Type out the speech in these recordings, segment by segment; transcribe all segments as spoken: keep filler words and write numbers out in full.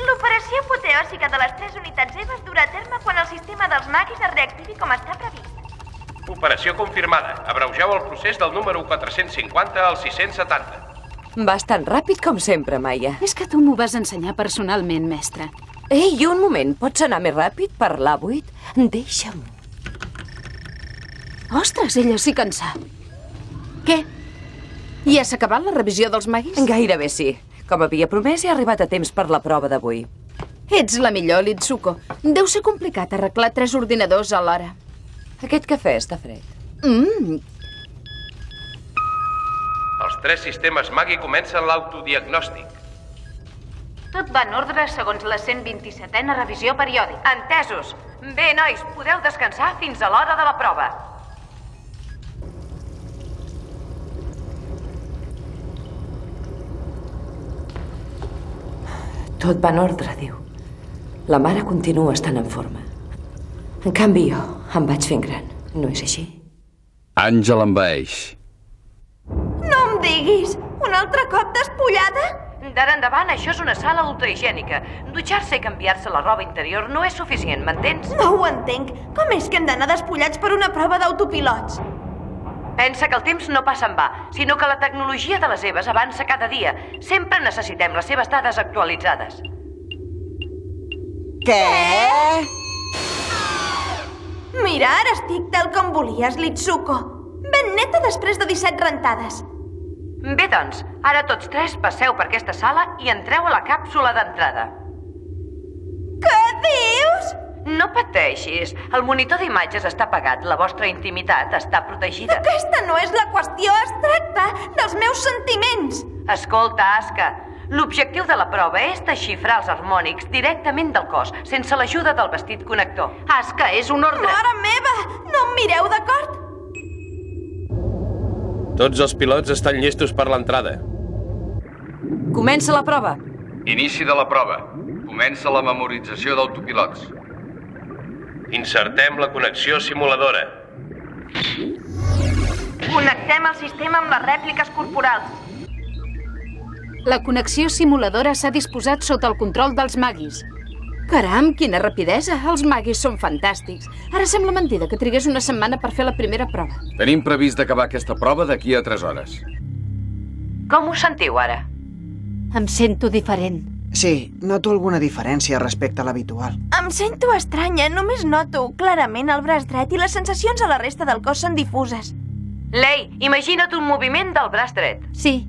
L'operació apoteòsica de les tres unitats EVA es durà a terme quan el sistema dels maguis es reactivi com està previst. Operació confirmada. Abreugeu el procés del número quatre-cents cinquanta al sis-cents setanta. Bastant ràpid com sempre, Maia. És que tu m'ho vas ensenyar personalment, mestre. Ei, un moment, pots anar més ràpid per l'A vuit? Deixa'm. Ostres, ella sí que en sap. Què? Ja s'ha acabat la revisió dels maguis? Gairebé sí. Com havia promès, he arribat a temps per la prova d'avui. Ets la millor, Litsuko. Deu ser complicat arreglar tres ordinadors alhora. Aquest cafè està fred. Mmm. Els tres sistemes Magi comencen l'autodiagnòstic. Tot va en ordre segons la cent vint-i-setena revisió periòdica. Entesos. Bé, nois, podeu descansar fins a l'hora de la prova. Tot va en ordre, diu. La mare continua estant en forma. En canvi, jo em vaig fent gran. No és així? Àngel envaeix. No em diguis! Un altre cop despullada? D'ara endavant, això és una sala ultrahigiènica. Dutxar-se i canviar-se la roba interior no és suficient, m'entens? No ho entenc. Com és que hem d'anar despullats per una prova d'autopilots? Pensa que el temps no passa en va, sinó que la tecnologia de les EVAs avança cada dia. Sempre necessitem les seves dades actualitzades. Què? Mira, ara estic tal com volies, Litsuko. Ben neta després de disset rentades. Bé, doncs, ara tots tres passeu per aquesta sala i entreu a la càpsula d'entrada. Què dius? No pateixis. El monitor d'imatges està apagat. La vostra intimitat està protegida. Aquesta no és la qüestió. Es tracta dels meus sentiments. Escolta, Asuka, l'objectiu de la prova és desxifrar els harmònics directament del cos, sense l'ajuda del vestit connector. Asuka, és un ordre. Mare meva! No em mireu, d'acord? Tots els pilots estan llestos per l'entrada. Comença la prova. Inici de la prova. Comença la memorització d'autopilots. Insertem la connexió simuladora. Connectem el sistema amb les rèpliques corporals. La connexió simuladora s'ha disposat sota el control dels maguis. Caram, quina rapidesa! Els maguis són fantàstics. Ara sembla mentida que trigués una setmana per fer la primera prova. Tenim previst d'acabar aquesta prova d'aquí a tres hores. Com us sentiu ara? Em sento diferent. Sí, noto alguna diferència respecte a l'habitual. Em sento estranya, només noto clarament el braç dret i les sensacions a la resta del cos són difuses. Lei, imagina't un moviment del braç dret. Sí.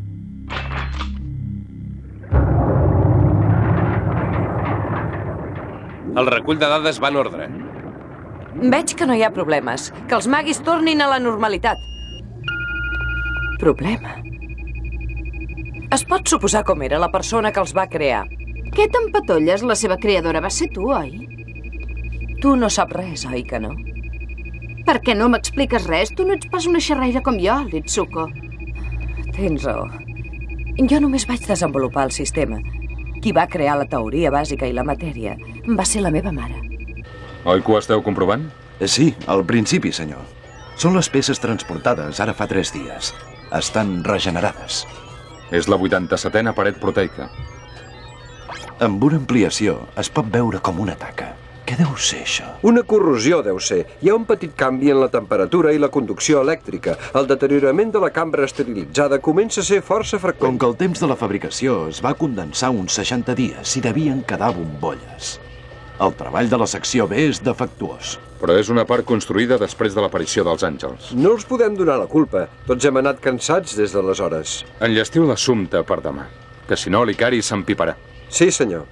El recull de dades va en ordre. Veig que no hi ha problemes. Que els maguis tornin a la normalitat. Problema? Es pot suposar com era la persona que els va crear. Què t'empatolles? La seva creadora va ser tu, oi? Tu no saps res, oi que no? Per què no m'expliques res? Tu no ets pas una xerraire com jo, Litsuko. Tens raó. Jo només vaig desenvolupar el sistema. Qui va crear la teoria bàsica i la matèria va ser la meva mare. Oi que ho esteu comprovant? Sí, al principi, senyor. Són les peces transportades ara fa tres dies. Estan regenerades. És la vuitanta-setena paret proteica. Amb una ampliació es pot veure com una taca. Què deu ser, això? Una corrosió, deu ser. Hi ha un petit canvi en la temperatura i la conducció elèctrica. El deteriorament de la cambra esterilitzada comença a ser força freqüent. Com que el temps de la fabricació es va condensar uns seixanta dies i devien quedar bombolles. El treball de la secció B és defectuós. Però és una part construïda després de l'aparició dels àngels. No els podem donar la culpa. Tots hem anat cansats des d'aleshores. Enllestiu l'assumpte per demà, que si no l'Icari s'empiparà. Sí, senyor.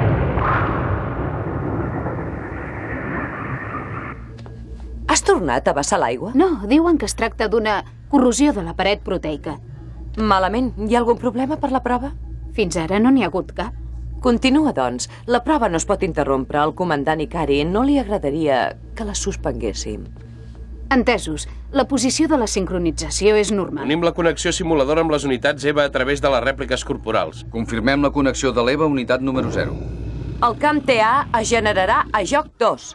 Has tornat a vessar l'aigua? No, diuen que es tracta d'una corrosió de la paret proteica. Malament. Hi ha algun problema per la prova? Fins ara no n'hi ha hagut cap. Continua, doncs. La prova no es pot interrompre. Al comandant Ikari no li agradaria que la suspenguéssim. Entesos. La posició de la sincronització és normal. Unim la connexió simuladora amb les unitats EVA a través de les rèpliques corporals. Confirmem la connexió de l'EVA unitat número zero. El camp T A es generarà a joc dos.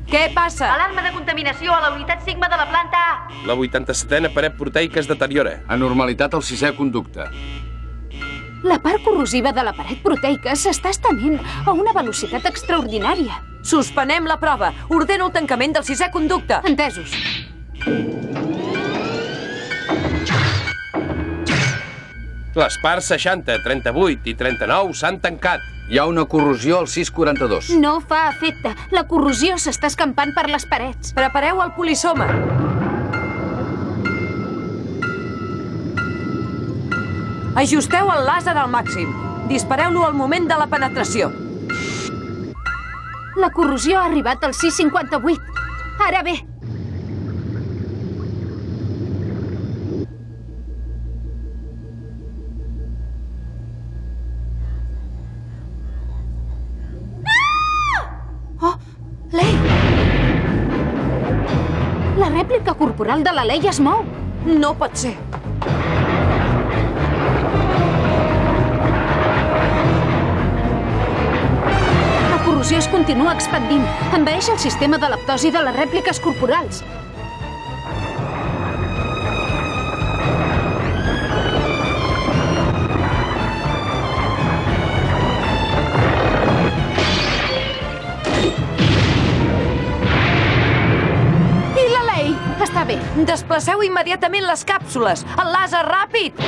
Què passa? Alarma de contaminació a la unitat Sigma de la planta A. La vuitanta-setena paret proteica es deteriora. Anormalitat al sisè conducte. La part corrosiva de la paret proteica s'està estenent a una velocitat extraordinària. Suspenem la prova. Ordeno el tancament del sisè conducte. Entesos. Les parts seixanta, trenta-vuit i trenta-nou s'han tancat. Hi ha una corrosió al sis quaranta-dos. No fa efecte. La corrosió s'està escampant per les parets. Prepareu el polisoma. Ajusteu el làser al màxim. Dispareu-lo al moment de la penetració. La corrosió ha arribat al sis cinquanta-vuit. Ara bé. Oh, Lei! La rèplica corporal de la Lei es mou. No pot ser. La corrosió es continua expandint. Envaeix el sistema de l'aptosi de les rèpliques corporals. I la Lei? Està bé. Desplaceu immediatament les càpsules. El làser, ràpid!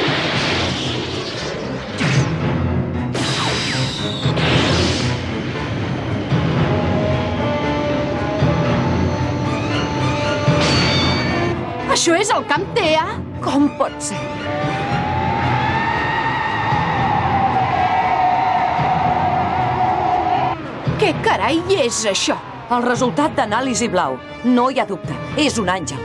Això és el camp T A? Com pot ser? Què carai és això? El resultat d'anàlisi blau. No hi ha dubte. És un àngel.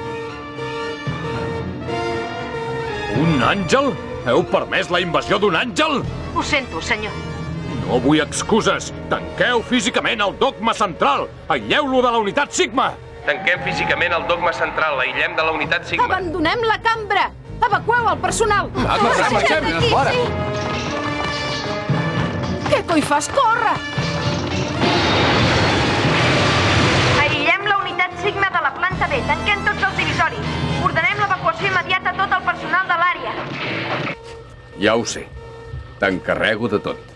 Un àngel? Heu permès la invasió d'un àngel? Ho sento, senyor. No vull excuses. Tanqueu físicament el dogma central. Aïlleu-lo de la unitat Sigma. Tanquem físicament el dogma central. L'aïllem de la unitat Sigma. Abandonem la cambra! Evacueu el personal! Va, marxem, marxem, d'aquí, fora. Què coi fas? Corre! Aïllem la unitat Sigma de la planta B. Tanquem tots els divisoris. Ordenem l'evacuació immediata a tot el personal de l'àrea. Ja ho sé. T'encarrego de tot.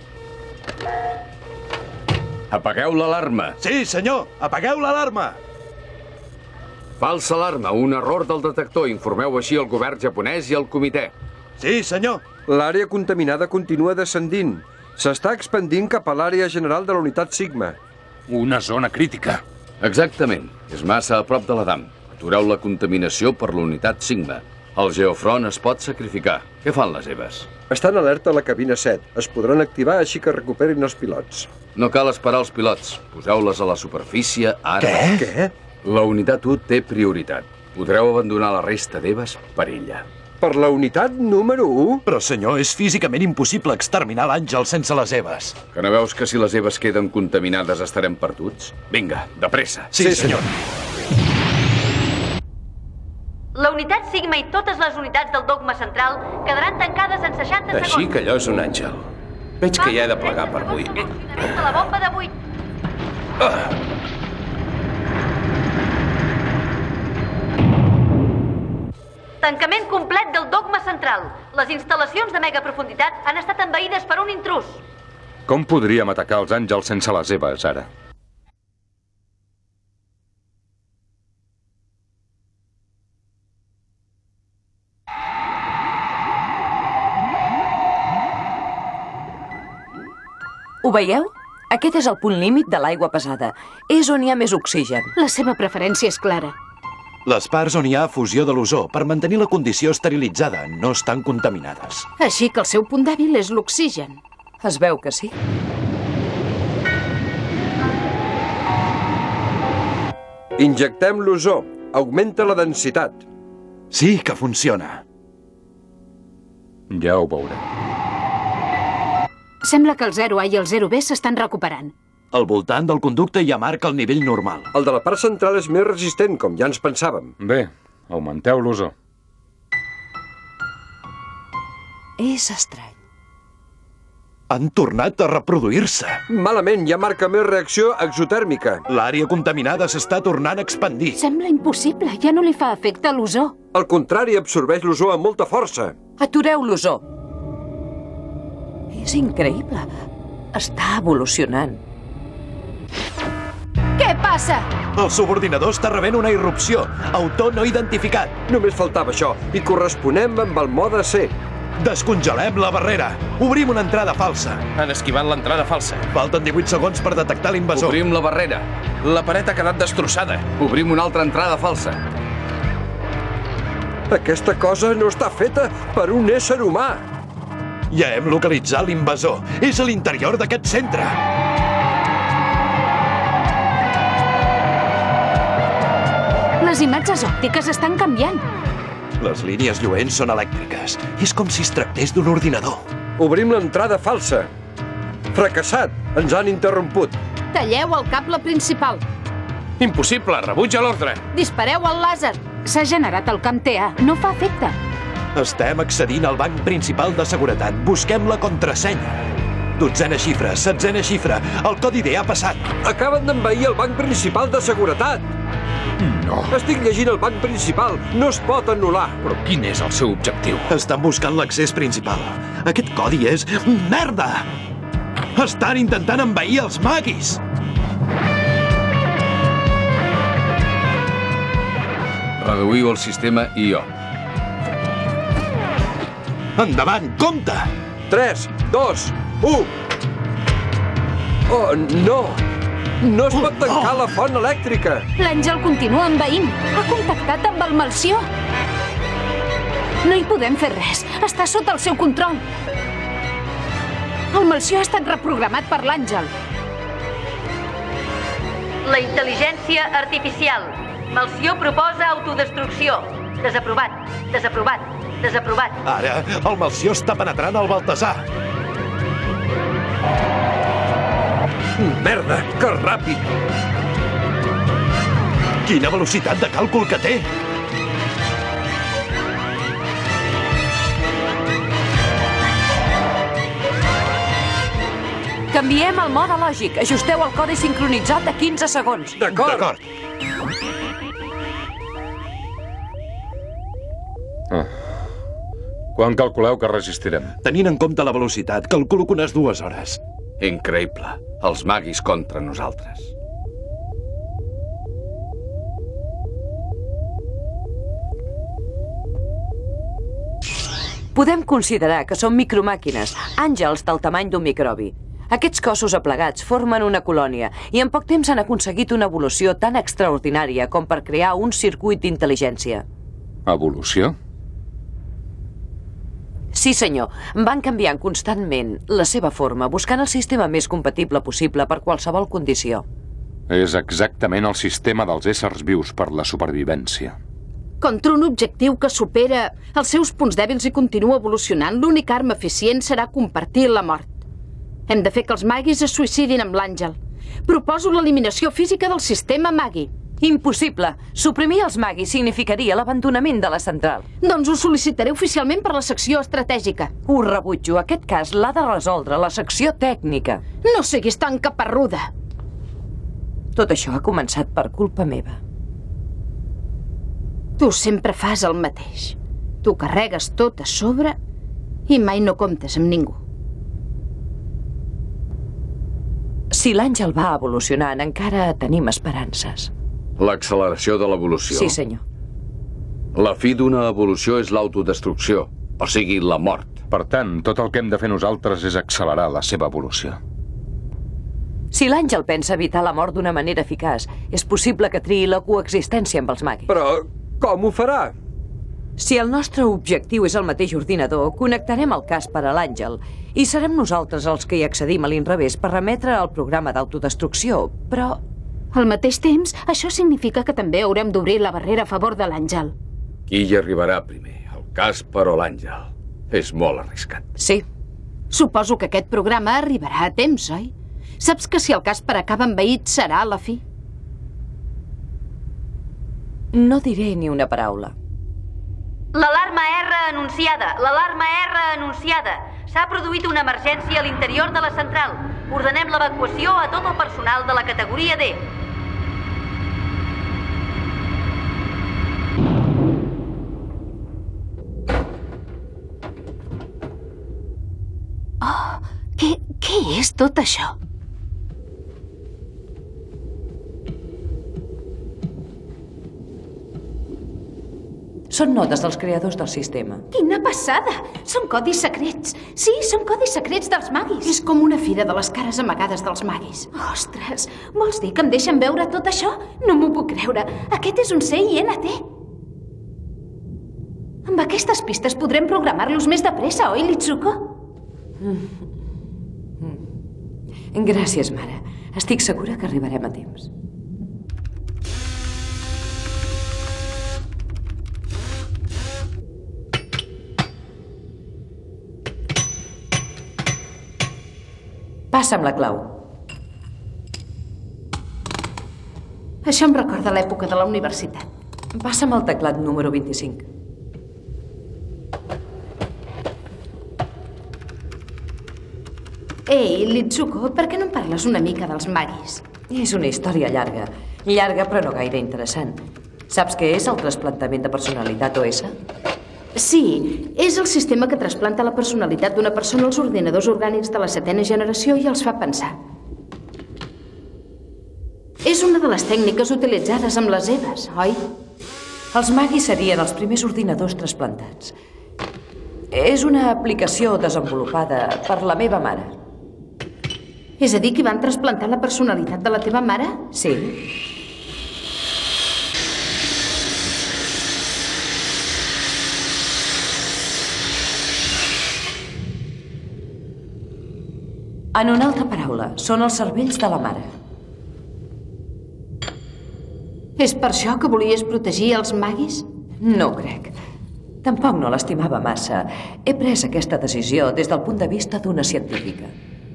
Apagueu l'alarma. Sí, senyor. Apagueu l'alarma. Falsa alarma, un error del detector. Informeu així el govern japonès i el comitè. Sí, senyor. L'àrea contaminada continua descendint. S'està expandint cap a l'àrea general de la unitat Sigma. Una zona crítica. Exactament. És massa a prop de la dam. Atureu la contaminació per la unitat Sigma. El geofront es pot sacrificar. Què fan les Eves? Estan alerta a la cabina set. Es podran activar així que recuperin els pilots. No cal esperar els pilots. Poseu-les a la superfície ara. Què? Què? La unitat u té prioritat. Podreu abandonar la resta d'Eves per ella. Per la unitat número u? Però, senyor, és físicament impossible exterminar l'àngel sense les Eves. Que no veus que si les Eves queden contaminades estarem perduts? Vinga, de pressa. Sí, senyor. La unitat Sigma i totes les unitats del dogma central quedaran tancades en seixanta segons. Així que allò és un àngel. Veig que ja he de plegar per avui. Funcionament de la bomba de buit. Tancament complet del dogma central. Les instal·lacions de mega profunditat han estat envaïdes per un intrus. Com podríem atacar els àngels sense les Eves, ara? Ho veieu? Aquest és el punt límit de l'aigua pesada. És on hi ha més oxigen. La seva preferència és clara. Les parts on hi ha fusió de l'ozó per mantenir la condició esterilitzada no estan contaminades. Així que el seu punt dèbil és l'oxigen. Es veu que sí. Injectem l'ozó. Augmenta la densitat. Sí que funciona. Ja ho veurem. Sembla que el zero A i el zero B s'estan recuperant. Al voltant del conducte hi ha marca el nivell normal. El de la part central és més resistent, com ja ens pensàvem. Bé, augmenteu l'ozó. És estrany. Han tornat a reproduir-se. Malament, ja marca més reacció exotèrmica. L'àrea contaminada s'està tornant a expandir. Sembla impossible, ja no li fa efecte a l'ozó. Al contrari, absorbeix l'ozó amb molta força. Atureu l'ozó. És increïble. Està evolucionant. Què passa? El subordinador està rebent una irrupció. Autor no identificat. Només faltava això. I corresponem amb el mode C. Descongelem la barrera. Obrim una entrada falsa. Han esquivat l'entrada falsa. Falten divuit segons per detectar l'invasor. Obrim la barrera. La paret ha quedat destrossada. Obrim una altra entrada falsa. Aquesta cosa no està feta per un ésser humà. Ja hem localitzat l'invasor. És a l'interior d'aquest centre. Les imatges òptiques estan canviant. Les línies lluents són elèctriques. És com si es tractés d'un ordinador. Obrim l'entrada falsa. Fracassat. Ens han interromput. Talleu el cable principal. Impossible, rebutja l'ordre. Dispareu el làser. S'ha generat el camp T A. No fa efecte. Estem accedint al banc principal de seguretat. Busquem la contrasenya. Dotzena xifra, setzena xifra. El codi D ha passat. Acaben d'envair el banc principal de seguretat. No. Estic llegint el banc principal. No es pot anul·lar. Però quin és el seu objectiu? Estan buscant l'accés principal. Aquest codi és... merda! Estan intentant envair els maguis! Reduïu el sistema I O. Endavant, compte! tres, dos, u. Oh, no! No es pot tancar la font elèctrica. L'Àngel continua envaint. Ha contactat amb el Melcior. No hi podem fer res. Està sota el seu control. El Melcior ha estat reprogramat per l'Àngel. La intel·ligència artificial. Melcior proposa autodestrucció. Desaprovat, desaprovat, desaprovat. Ara, el Melcior està penetrant el Baltasar. Merda, que ràpid! Quina velocitat de càlcul que té! Canviem el mode lògic. Ajusteu el codi sincronitzat de quinze segons. D'acord. D'acord. Ah. Quan calculeu que resistirem? Tenint en compte la velocitat, calculo que unes dues hores. Increïble. Els maguis contra nosaltres. Podem considerar que són micromàquines, àngels del tamany d'un microbi. Aquests cossos aplegats formen una colònia i en poc temps han aconseguit una evolució tan extraordinària com per crear un circuit d'intel·ligència. Evolució? Sí, senyor. Van canviant constantment la seva forma, buscant el sistema més compatible possible per qualsevol condició. És exactament el sistema dels éssers vius per la supervivència. Contra un objectiu que supera els seus punts dèbils i continua evolucionant, l'única arma eficient serà compartir la mort. Hem de fer que els maguis es suïcidin amb l'Àngel. Proposo l'eliminació física del sistema magui. Impossible. Suprimir els maguis significaria l'abandonament de la central. Doncs ho sol·licitaré oficialment per la secció estratègica. Ho rebutjo. Aquest cas l'ha de resoldre la secció tècnica. No siguis tan caparruda. Tot això ha començat per culpa meva. Tu sempre fas el mateix. Tu carregues tot a sobre i mai no comptes amb ningú. Si l'Àngel va evolucionant, encara tenim esperances. L'acceleració de l'evolució. Sí, senyor. La fi d'una evolució és l'autodestrucció, o sigui, la mort. Per tant, tot el que hem de fer nosaltres és accelerar la seva evolució. Si l'Àngel pensa evitar la mort d'una manera eficaç, és possible que triï la coexistència amb els maguis. Però com ho farà? Si el nostre objectiu és el mateix ordinador, connectarem el Casper a l'Àngel i serem nosaltres els que hi accedim a l'inrevés per remetre el programa d'autodestrucció, però... Al mateix temps, això significa que també haurem d'obrir la barrera a favor de l'Àngel. Qui hi arribarà primer, el Casper o l'Àngel? És molt arriscat. Sí. Suposo que aquest programa arribarà a temps, oi? Saps que si el Casper acaba envaït serà la fi? No diré ni una paraula. L'alarma R anunciada! L'alarma R anunciada! S'ha produït una emergència a l'interior de la central. Ordenem l'evacuació a tot el personal de la categoria D. Oh, què, què és tot això? Són notes dels creadors del sistema. Quina passada! Són codis secrets. Sí, són codis secrets dels maguis. És com una fira de les cares amagades dels maguis. Ostres, vols dir que em deixen veure tot això? No m'ho puc creure. Aquest és un C I N T. Amb aquestes pistes podrem programar-los més de pressa, oi, Litsuko? Gràcies, mare. Estic segura que arribarem a temps. Passa'm la clau. Això em recorda l'època de la universitat. Passa'm el teclat número vint-i-cinc. Ei, Litsuko, per què no em parles una mica dels magis? És una història llarga. Llarga, però no gaire interessant. Saps què és el trasplantament de personalitat O S? Sí, és el sistema que trasplanta la personalitat d'una persona als ordinadors orgànics de la setena generació i els fa pensar. És una de les tècniques utilitzades amb les Eves, oi? Els magis serien els primers ordinadors trasplantats. És una aplicació desenvolupada per la meva mare. És a dir, que van trasplantar la personalitat de la teva mare? Sí. En una altra paraula, són els cervells de la mare. És per això que volies protegir els magis? No ho crec. Tampoc no l'estimava massa. He pres aquesta decisió des del punt de vista d'una científica.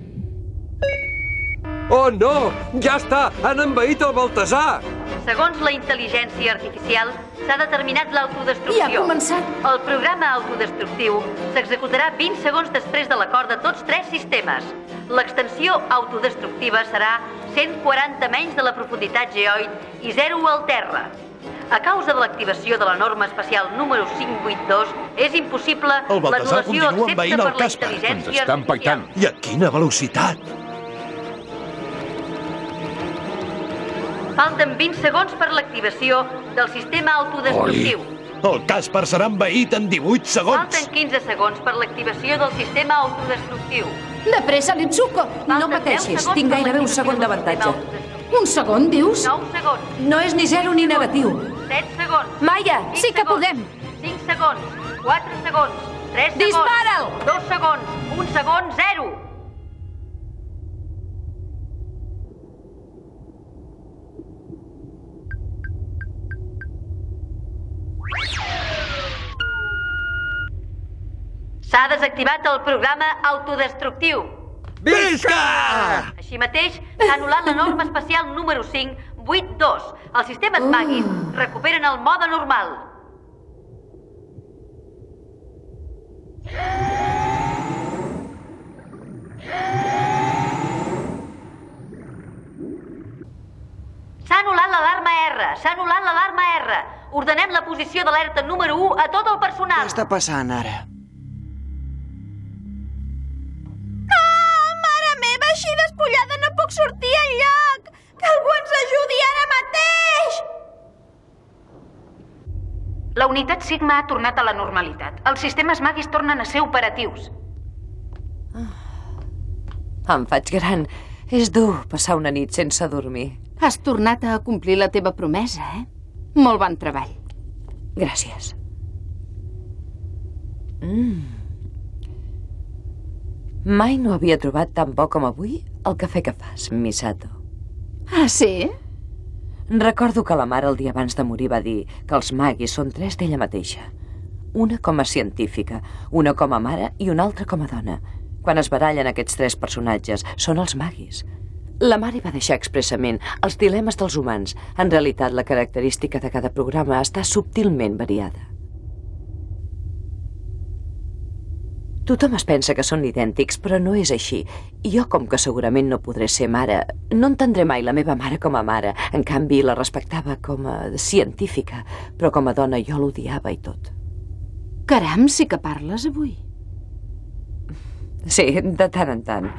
Oh, no! Ja està! Han envaït el Baltasar! Segons la intel·ligència artificial, s'ha determinat l'autodestrucció. Ja ha començat. El programa autodestructiu s'executarà vint segons després de l'acord de tots tres sistemes. L'extensió autodestructiva serà cent quaranta menys de la profunditat geoid i zero al terra. A causa de l'activació de la norma espacial número cinc cents vuitanta-dos, és impossible l'anul·lació excepte per la intel·ligència artificial. I a quina velocitat! Falten vint segons per l'activació del sistema autodestructiu. El Caspar serà envaït en divuit segons. Falten quinze segons per l'activació del sistema autodestructiu. De pressa, Litsuko! No pateixis, tinc gairebé un segon d'avantatge. Un segon, dius? nou segons. No és ni zero ni negatiu. set segons. Maia! Sí que podem! cinc segons. quatre segons. tres segons. Dispara'l! dos segons. un segon, zero. S'ha desactivat el programa autodestructiu. Visca! Així mateix, s'ha anul·lat la norma espacial número cinc cents vuitanta-dos. Els sistemes magis recuperen el mode normal. S'ha anul·lat l'alarma R. S'ha anul·lat l'alarma R. Ordenem la posició d'alerta número u a tot el personal. Què està passant ara? Així despullada no puc sortir enlloc! Que algú ens ajudi ara mateix! La unitat Sigma ha tornat a la normalitat. Els sistemes magis tornen a ser operatius. Em faig gran. És dur passar una nit sense dormir. Has tornat a complir la teva promesa, eh? Molt bon treball. Gràcies. Mm. Mai no havia trobat tan bo com avui el cafè que fas, Misato. Ah, sí? Recordo que la mare el dia abans de morir va dir que els magis són tres d'ella mateixa. Una com a científica, una com a mare i una altra com a dona. Quan es barallen aquests tres personatges, són els magis. La mare va deixar expressament els dilemes dels humans. En realitat, la característica de cada programa està subtilment variada. Tothom es pensa que són idèntics, però no és així. Jo, com que segurament no podré ser mare, no entendré mai la meva mare com a mare. En canvi, la respectava com a científica, però com a dona jo l'odiava i tot. Caram, sí que parles avui. Sí, de tant en tant.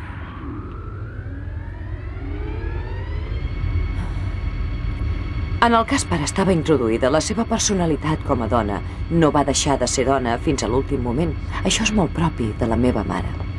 En el cas per estava introduïda, la seva personalitat com a dona no va deixar de ser dona fins a l'últim moment. Això és molt propi de la meva mare.